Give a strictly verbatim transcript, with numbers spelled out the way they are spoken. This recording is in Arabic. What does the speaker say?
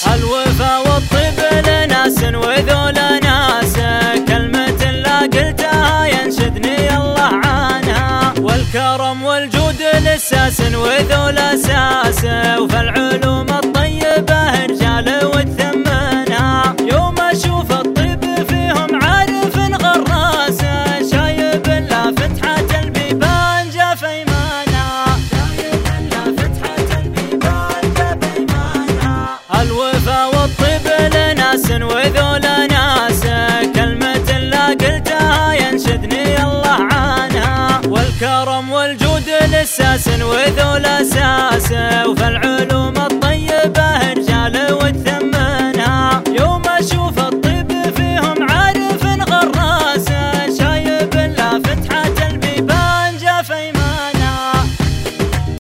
الوفا والطيب لناس وذولا ناس، كلمة لا قلتها ينشدني الله عنها. والكرم والجود للساس وذولا ساس، وفي العلوم الطيبة رجال وتثمنها. يوم اشوف الطيب فيهم عارف غراس، شايب لا فتحة البيبان جاف ايمانها. شايب لا فتحة البيبان جاف ايمانها. الوفا والطيب لناس وذولا ناس، كلمة لا قلتها ينشدني الله عنها. والكرم والجود للساس وذولا ساس،